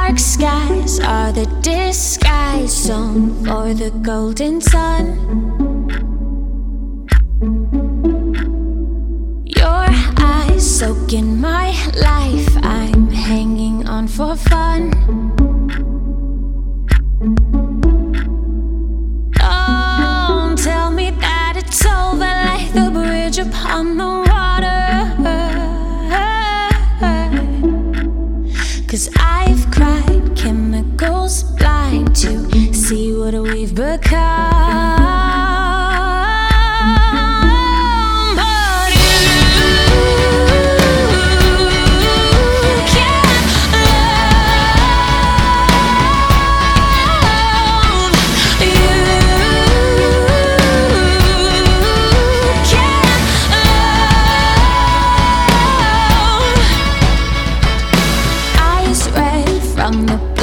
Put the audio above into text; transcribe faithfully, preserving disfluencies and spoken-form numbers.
dark skies are the disguise song for the golden sun. Your eyes soak in my life, I'm hanging on for fun. Don't tell me that it's over like the bridge upon the water, 'cause I've cried chemicals blind to see what we've become. But you can't love. You can't love. Eyes red from the